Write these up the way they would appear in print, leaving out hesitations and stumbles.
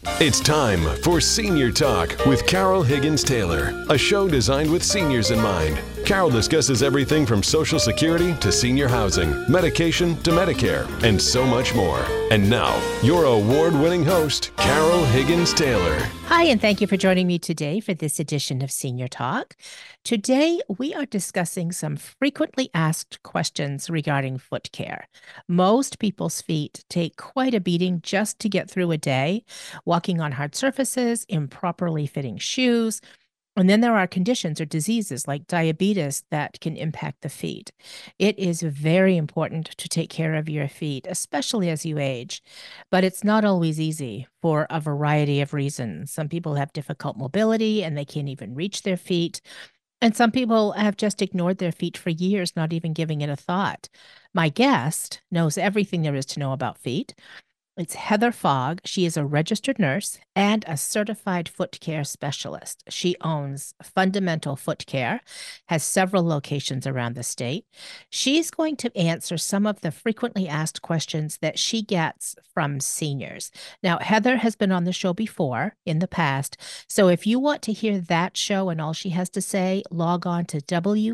It's time for Senior Talk with Carol Higgins Taylor, a show designed with seniors in mind. Carol discusses everything from Social Security to senior housing, medication to Medicare, and so much more. And now, your award-winning host, Carol Higgins Taylor. Hi, and thank you for joining me today for this edition of Senior Talk. Today, we are discussing some frequently asked questions regarding foot care. Most people's feet take quite a beating just to get through a day, walking on hard surfaces, improperly fitting shoes. And then there are conditions or diseases like diabetes that can impact the feet. It is very important to take care of your feet, especially as you age, but it's not always easy for a variety of reasons. Some people have difficult mobility and they can't even reach their feet. And some people have just ignored their feet for years, not even giving it a thought. My guest knows everything there is to know about feet. It's Heather Fogg. She is a registered nurse and a certified foot care specialist. She owns Fundamental Foot Care, has several locations around the state. She's going to answer some of the frequently asked questions that she gets from seniors. Now, Heather has been on the show before in the past, so if you want to hear that show and all she has to say, log on to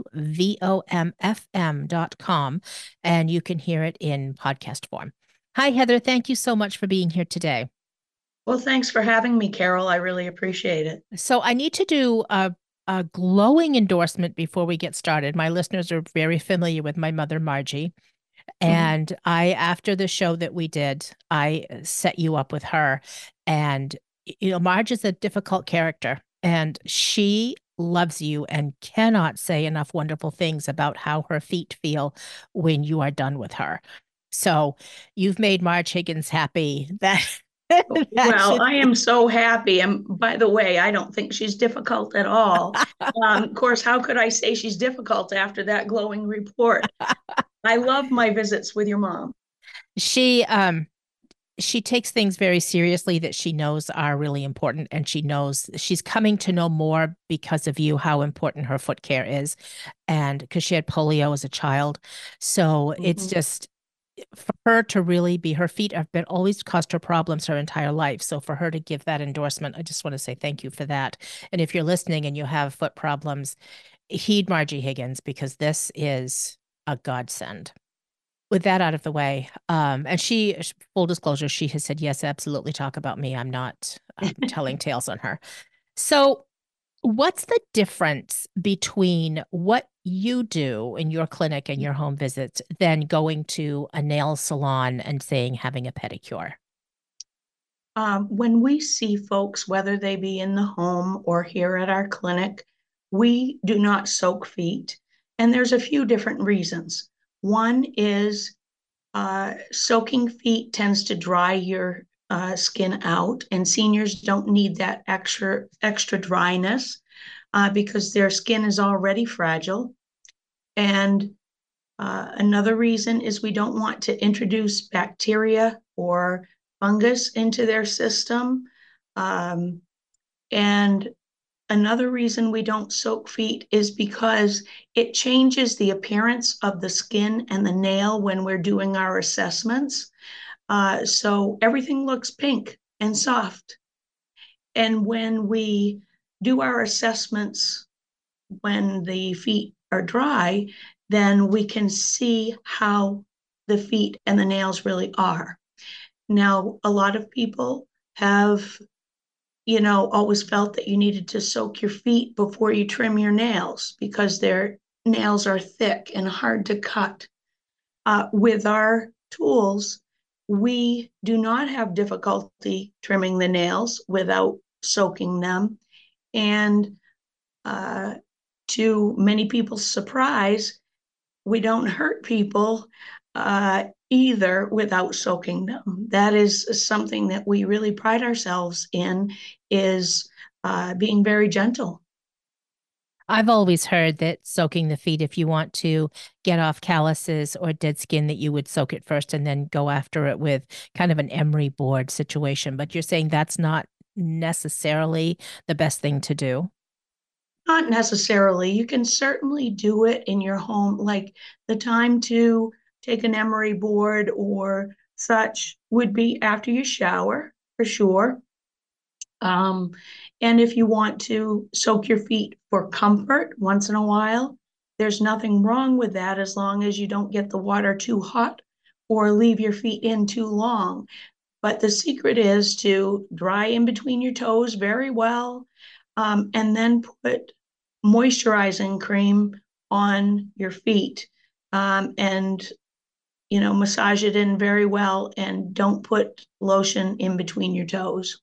WVOMFM.com and you can hear it in podcast form. Hi, Heather. Thank you so much for being here today. Well, thanks for having me, Carol. I really appreciate it. So I need to do a glowing endorsement before we get started. My listeners are very familiar with my mother, Margie. And after the show that we did, I set you up with her. And, Marge is a difficult character and she loves you and cannot say enough wonderful things about how her feet feel when you are done with her. So you've made Marge Higgins happy. Well, I am so happy. And by the way, I don't think she's difficult at all. Of course, how could I say she's difficult after that glowing report? I love my visits with your mom. She takes things very seriously that she knows are really important, and she knows she's coming to know more because of you how important her foot care is, and because she had polio as a child. So it's just for her to really be, her feet have been always caused her problems her entire life. So for her to give that endorsement, I just want to say thank you for that. And if you're listening and you have foot problems, heed Margie Higgins because this is a godsend. With that out of the way, and she, full disclosure, she has said, yes, absolutely talk about me. I'm not telling tales on her. So what's the difference between what you do in your clinic and your home visits than going to a nail salon and saying having a pedicure? When we see folks, whether they be in the home or here at our clinic, we do not soak feet. And there's a few different reasons. One is soaking feet tends to dry your skin out, and seniors don't need that extra dryness because their skin is already fragile. And another reason is we don't want to introduce bacteria or fungus into their system. And another reason we don't soak feet is because it changes the appearance of the skin and the nail when we're doing our assessments. So everything looks pink and soft. And when we do our assessments, when the feet are dry, then we can see how the feet and the nails really are. Now, a lot of people have, always felt that you needed to soak your feet before you trim your nails because their nails are thick and hard to cut. With our tools, we do not have difficulty trimming the nails without soaking them. And to many people's surprise, we don't hurt people either without soaking them. That is something that we really pride ourselves in, is being very gentle. I've always heard that soaking the feet, if you want to get off calluses or dead skin, that you would soak it first and then go after it with kind of an emery board situation. But you're saying that's not necessarily the best thing to do. Not necessarily. You can certainly do it in your home. Like the time to take an emery board or such would be after you shower, for sure. Um, and if you want to soak your feet for comfort once in a while, there's nothing wrong with that as long as you don't get the water too hot or leave your feet in too long. But the secret is to dry in between your toes very well, and then put moisturizing cream on your feet, and massage it in very well, and don't put lotion in between your toes.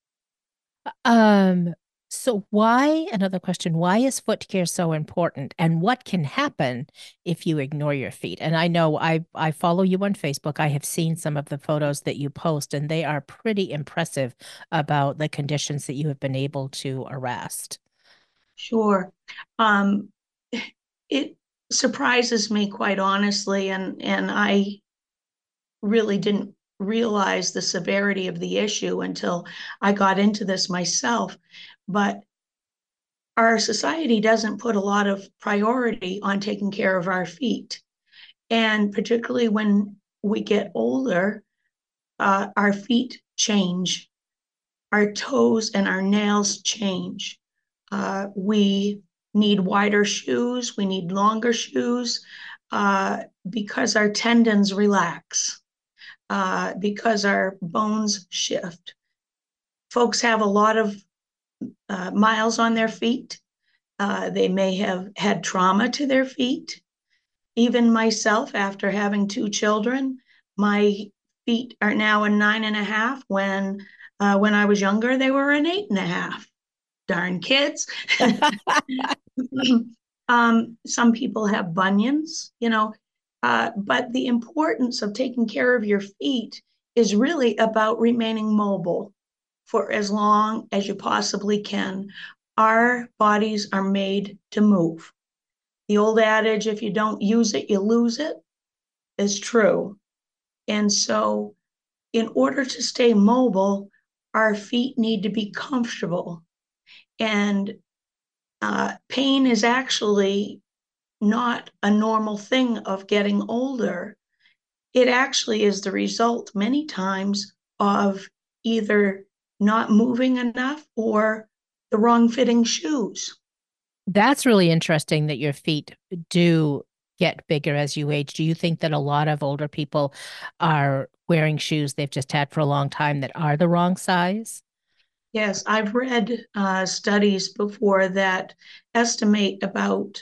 Um, so another question, why is foot care so important and what can happen if you ignore your feet? And I know I follow you on Facebook. I have seen some of the photos that you post and they are pretty impressive about the conditions that you have been able to arrest. Sure. Um, it surprises me, quite honestly, and I really didn't realize the severity of the issue until I got into this myself. But our society doesn't put a lot of priority on taking care of our feet. And particularly when we get older, our feet change, our toes and our nails change. We need wider shoes, we need longer shoes, because our tendons relax, because our bones shift. Folks have a lot of miles on their feet. They may have had trauma to their feet. Even myself, after having two children, my feet are now a 9.5. When I was younger, they were an 8.5. Darn kids. Some people have bunions, but the importance of taking care of your feet is really about remaining mobile for as long as you possibly can. Our bodies are made to move. The old adage, if you don't use it, you lose it, is true. And so, in order to stay mobile, our feet need to be comfortable. And pain is actually not a normal thing of getting older. It actually is the result many times of either not moving enough or the wrong fitting shoes. That's really interesting that your feet do get bigger as you age. Do you think that a lot of older people are wearing shoes they've just had for a long time that are the wrong size? Yes, I've read studies before that estimate about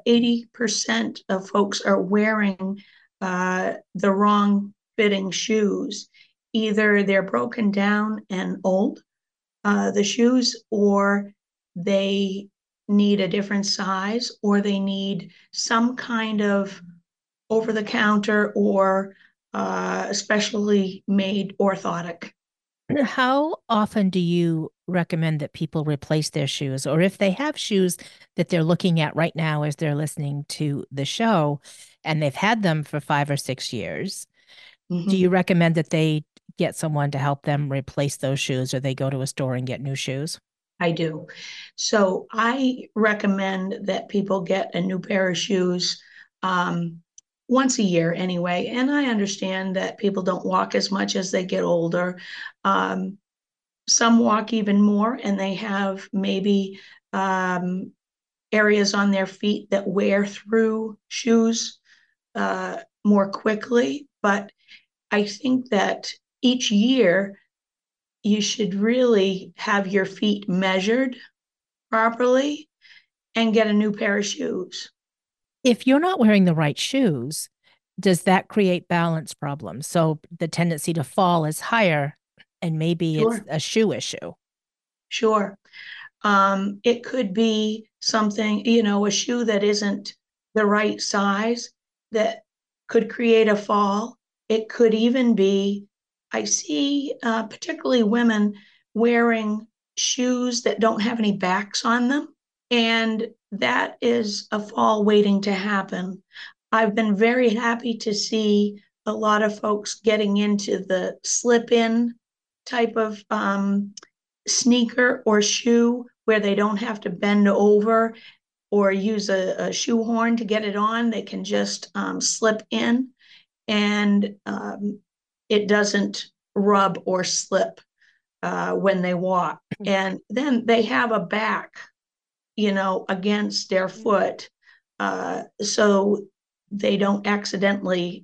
80% of folks are wearing the wrong fitting shoes. Either they're broken down and old, the shoes, or they need a different size, or they need some kind of over the counter or specially made orthotic. How often do you recommend that people replace their shoes? Or if they have shoes that they're looking at right now as they're listening to the show and they've had them for 5 or 6 years, do Mm-hmm. you recommend that they get someone to help them replace those shoes or they go to a store and get new shoes? I do. So I recommend that people get a new pair of shoes um, once a year anyway. And I understand that people don't walk as much as they get older. Um, some walk even more, and they have maybe um, areas on their feet that wear through shoes more quickly. But I think that each year you should really have your feet measured properly and get a new pair of shoes. If you're not wearing the right shoes, does that create balance problems? So the tendency to fall is higher, and maybe it's Sure, a shoe issue. sure. It could be something, a shoe that isn't the right size that could create a fall. It could even be, I see particularly women wearing shoes that don't have any backs on them. And that is a fall waiting to happen. I've been very happy to see a lot of folks getting into the slip in type of sneaker or shoe where they don't have to bend over or use a shoehorn to get it on. They can just slip in, and it doesn't rub or slip. when they walk. And then they have a back, against their foot, so they don't accidentally,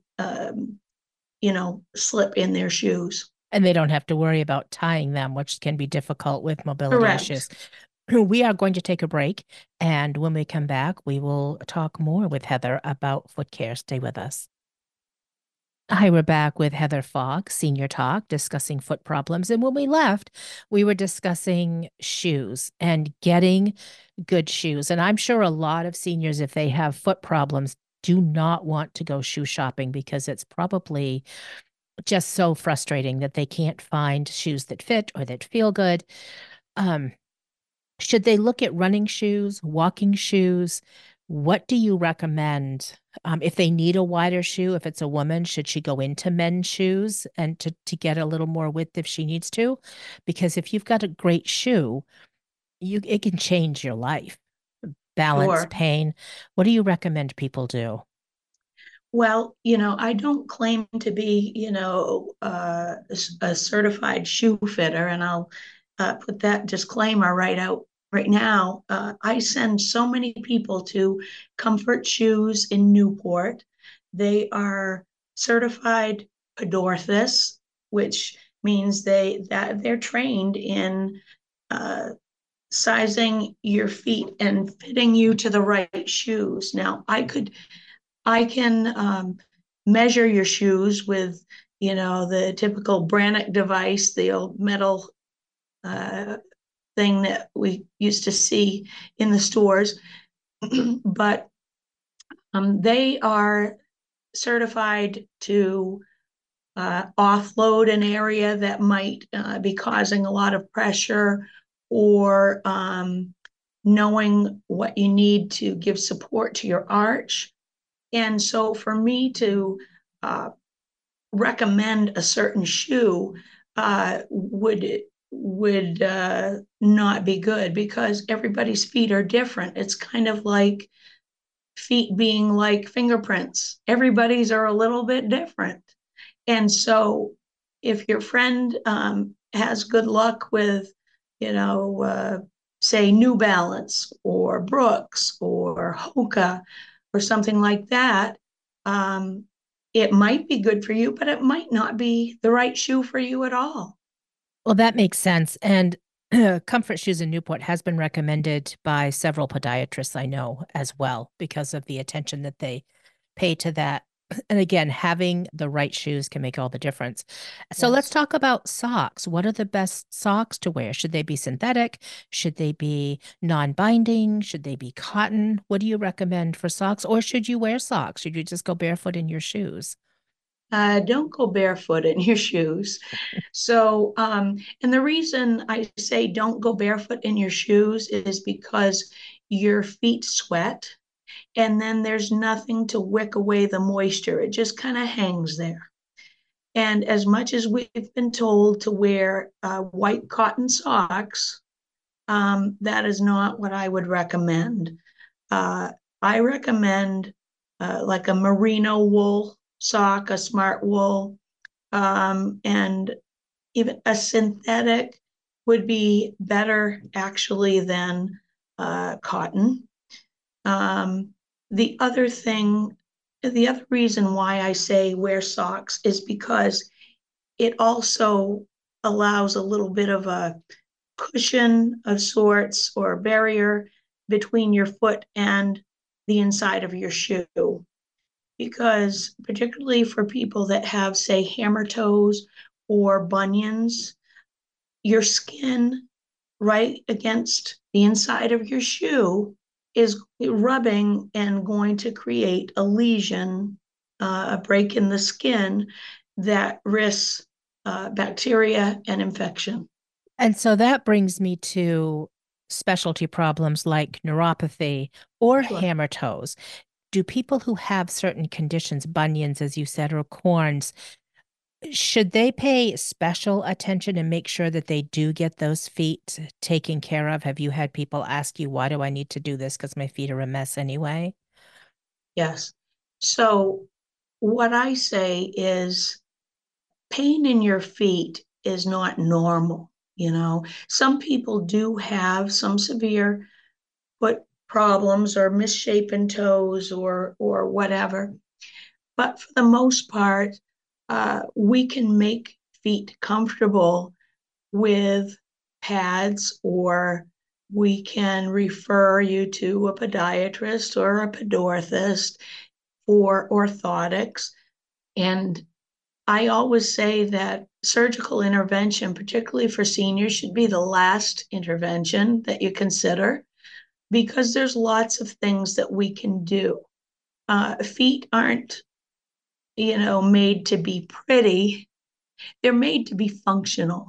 slip in their shoes. And they don't have to worry about tying them, which can be difficult with mobility issues. Correct. We are going to take a break. And when we come back, we will talk more with Heather about foot care. Stay with us. Hi, we're back with Heather Fogg, Senior Talk, discussing foot problems. And when we left, we were discussing shoes and getting good shoes. And I'm sure a lot of seniors, if they have foot problems, do not want to go shoe shopping because it's probably just so frustrating that they can't find shoes that fit or that feel good. Um, should they look at running shoes, walking shoes? What do you recommend? If they need a wider shoe, if it's a woman, should she go into men's shoes and to get a little more width if she needs to? Because if you've got a great shoe, it can change your life. Balance, Sure. pain. What do you recommend people do? Well, I don't claim to be, a certified shoe fitter, and I'll put that disclaimer right out right now. I send so many people to Comfort Shoes in Newport. They are certified Podorthus, which means they're trained in uh, sizing your feet and fitting you to the right shoes. Now, I can measure your shoes with, the typical Brannock device, the old metal uh, thing that we used to see in the stores. But they are certified to offload an area that might be causing a lot of pressure, or knowing what you need to give support to your arch. And so for me to uh, recommend a certain shoe would not be good, because everybody's feet are different. It's kind of like feet being like fingerprints. Everybody's are a little bit different. And so if your friend has good luck with, you know, uh, say New Balance or Brooks or Hoka or something like that, um, it might be good for you, but it might not be the right shoe for you at all. Well, that makes sense. And Comfort Shoes in Newport has been recommended by several podiatrists I know as well because of the attention that they pay to that. And again, having the right shoes can make all the difference. So let's Yes. talk about socks. What are the best socks to wear? Should they be synthetic? Should they be non-binding? Should they be cotton? What do you recommend for socks? Or should you wear socks? Should you just go barefoot in your shoes? Don't go barefoot in your shoes. So, and the reason I say don't go barefoot in your shoes is because your feet sweat, and then there's nothing to wick away the moisture. It just kind of hangs there. And as much as we've been told to wear white cotton socks, that is not what I would recommend. Uh, I recommend like a merino wool sock, a smart wool, and even a synthetic would be better actually than cotton. Um, the other thing, the other reason why I say wear socks is because it also allows a little bit of a cushion of sorts or a barrier between your foot and the inside of your shoe. Because, particularly for people that have, say, hammer toes or bunions, your skin right against the inside of your shoe is rubbing and going to create a lesion, a break in the skin that risks bacteria and infection. And so that brings me to specialty problems like neuropathy or Sure. hammer toes. Do people who have certain conditions, bunions, as you said, or corns, should they pay special attention and make sure that they do get those feet taken care of? Have you had people ask you, why do I need to do this? Because my feet are a mess anyway. Yes. So, what I say is pain in your feet is not normal. Some people do have some severe foot problems or misshapen toes or whatever. But for the most part, we can make feet comfortable with pads, or we can refer you to a podiatrist or a podorthist for orthotics. And I always say that surgical intervention, particularly for seniors, should be the last intervention that you consider, because there's lots of things that we can do. Feet aren't, made to be pretty. They're made to be functional.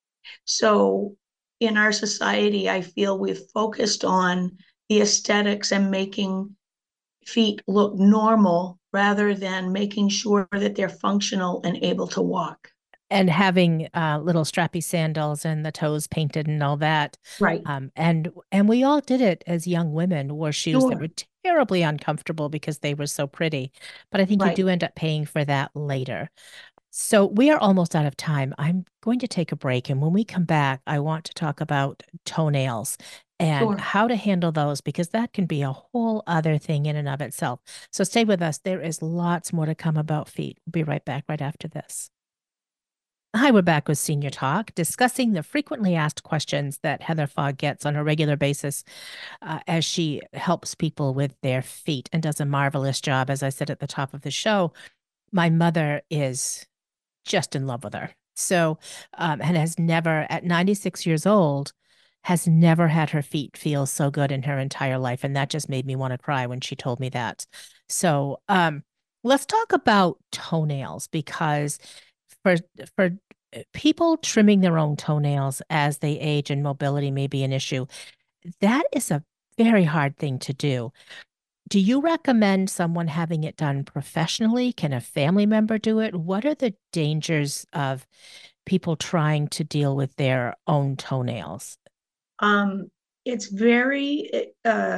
So in our society, I feel we've focused on the aesthetics and making feet look normal rather than making sure that they're functional and able to walk. And having little strappy sandals and the toes painted and all that. Right. And we all did it as young women, wore shoes that Sure. were terribly uncomfortable because they were so pretty. But I think you Right. do end up paying for that later. So we are almost out of time. I'm going to take a break. And when we come back, I want to talk about toenails and Sure. how to handle those, because that can be a whole other thing in and of itself. So stay with us. There is lots more to come about feet. We'll be right back right after this. Hi, we're back with Senior Talk, discussing the frequently asked questions that Heather Fogg gets on a regular basis as she helps people with their feet and does a marvelous job. As I said at the top of the show, my mother is just in love with her. So, and has never, at 96 years old, has never had her feet feel so good in her entire life. And that just made me want to cry when she told me that. So, let's talk about toenails, because for for people trimming their own toenails as they age and mobility may be an issue, that is a very hard thing to do. Do you recommend someone having it done professionally? Can a family member do it? What are the dangers of people trying to deal with their own toenails? Um, it's very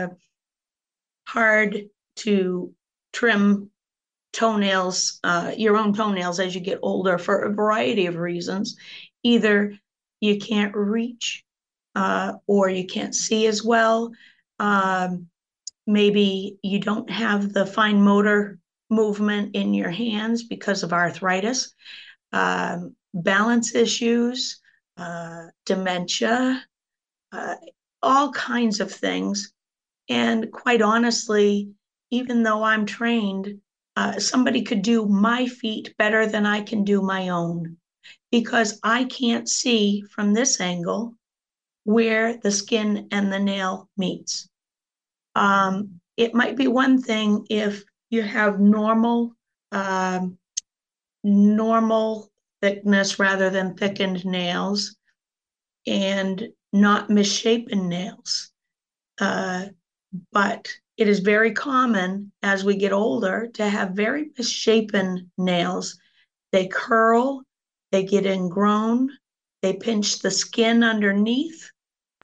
hard to trim toenails, your own toenails, as you get older for a variety of reasons. Either you can't reach, or you can't see as well. Um, Maybe you don't have the fine motor movement in your hands because of arthritis, balance issues, dementia, uh, all kinds of things. And quite honestly, even though I'm trained, somebody could do my feet better than I can do my own, because I can't see from this angle where the skin and the nail meets. It might be one thing if you have um, normal thickness rather than thickened nails, and not misshapen nails. Uh, but it is very common as we get older to have very misshapen nails. They curl, they get ingrown, they pinch the skin underneath.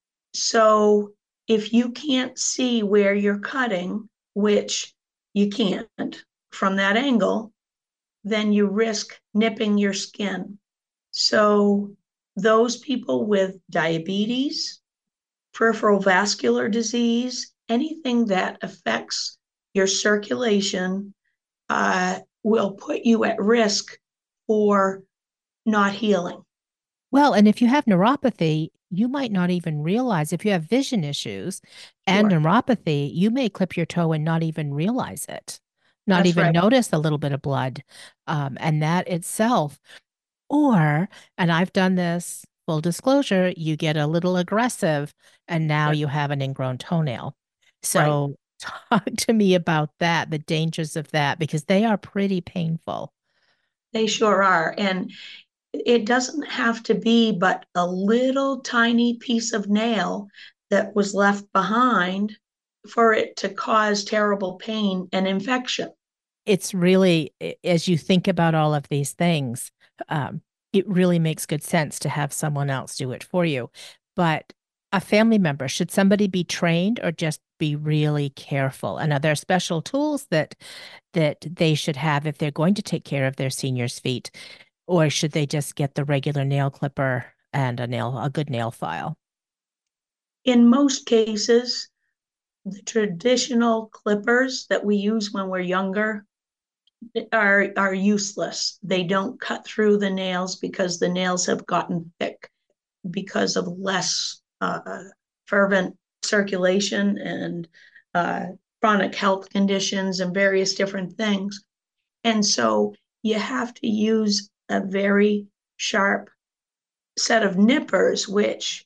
So if you can't see where you're cutting, which you can't from that angle, then you risk nipping your skin. So those people with diabetes, peripheral vascular disease, anything that affects your circulation, will put you at risk for not healing. Well, and if you have neuropathy, you might not even realize. If you have vision issues and Sure. neuropathy, you may clip your toe and not even realize it, not That's even right. notice a little bit of blood. And that itself, or, and I've done this, full disclosure, you get a little aggressive and now Yep. you have an ingrown toenail. Right. So talk to me about that, the dangers of that, because they are pretty painful. They sure are. And it doesn't have to be but a little tiny piece of nail that was left behind for it to cause terrible pain and infection. It's really, as you think about all of these things, um, it really makes good sense to have someone else do it for you. But a family member, should somebody be trained or just be really careful? And are there special tools that they should have if they're going to take care of their seniors' feet, or should they just get the regular nail clipper and a good nail file? In most cases, the traditional clippers that we use when we're younger are useless. They don't cut through the nails because the nails have gotten thick because of less fervent circulation and chronic health conditions and various different things. And so you have to use a very sharp set of nippers, which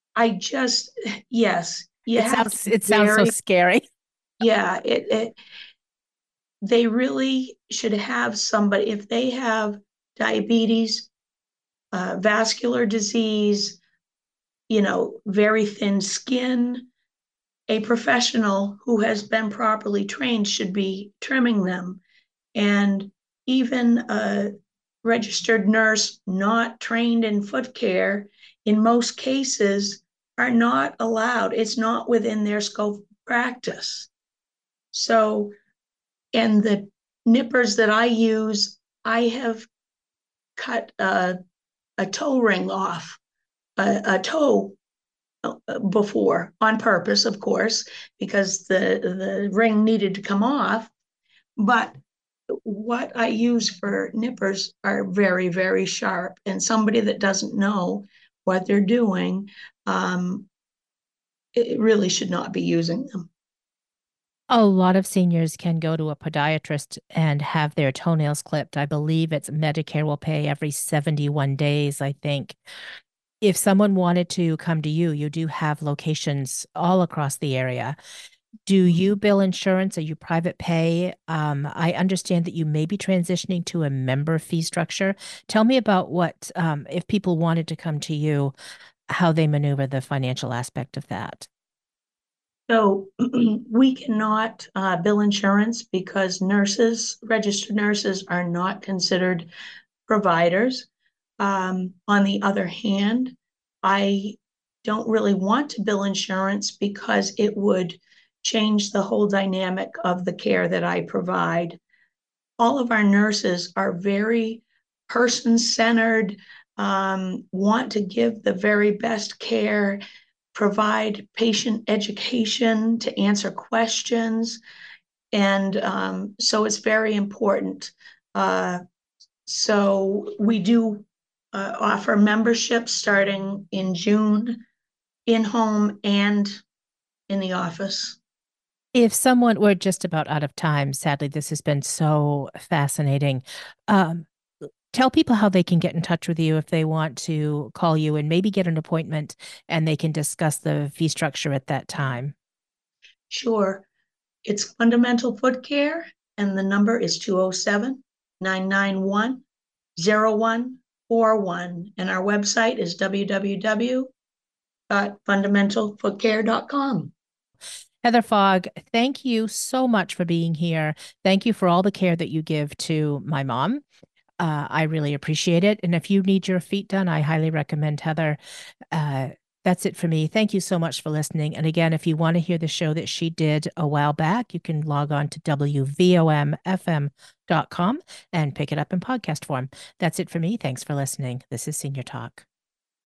yes, you have to be It sounds so scary. yeah, they really should have somebody, if they have diabetes, vascular disease, very thin skin, a professional who has been properly trained should be trimming them. And even a registered nurse not trained in foot care, in most cases, are not allowed. It's not within their scope of practice. So, and the nippers that I use, I have cut a toe ring off, a toe before, on purpose, of course, because the ring needed to come off. But what I use for nippers are very, very sharp. And somebody that doesn't know what they're doing, it really should not be using them. A lot of seniors can go to a podiatrist and have their toenails clipped. I believe it's Medicare will pay every 71 days, I think. If someone wanted to come to you, you do have locations all across the area. Do you bill insurance? Are you private pay? I understand that you may be transitioning to a member fee structure. Tell me about what, if people wanted to come to you, how they maneuver the financial aspect of that. So we cannot bill insurance because registered nurses are not considered providers. On the other hand, I don't really want to bill insurance because it would change the whole dynamic of the care that I provide. All of our nurses are very person-centered, want to give the very best care, provide patient education to answer questions. And so it's very important. So we do offer memberships starting in June, in home and in the office. If someone were just about out of time, sadly, this has been so fascinating. Um, Tell people how they can get in touch with you if they want to call you and maybe get an appointment and they can discuss the fee structure at that time. Sure. It's Fundamental Foot Care, and the number is 207-991-0141. And our website is www.fundamentalfootcare.com. Heather Fogg, thank you so much for being here. Thank you for all the care that you give to my mom. I really appreciate it. And if you need your feet done, I highly recommend Heather. Uh, that's it for me. Thank you so much for listening. And again, if you want to hear the show that she did a while back, you can log on to wvomfm.com and pick it up in podcast form. That's it for me. Thanks for listening. This is Senior Talk.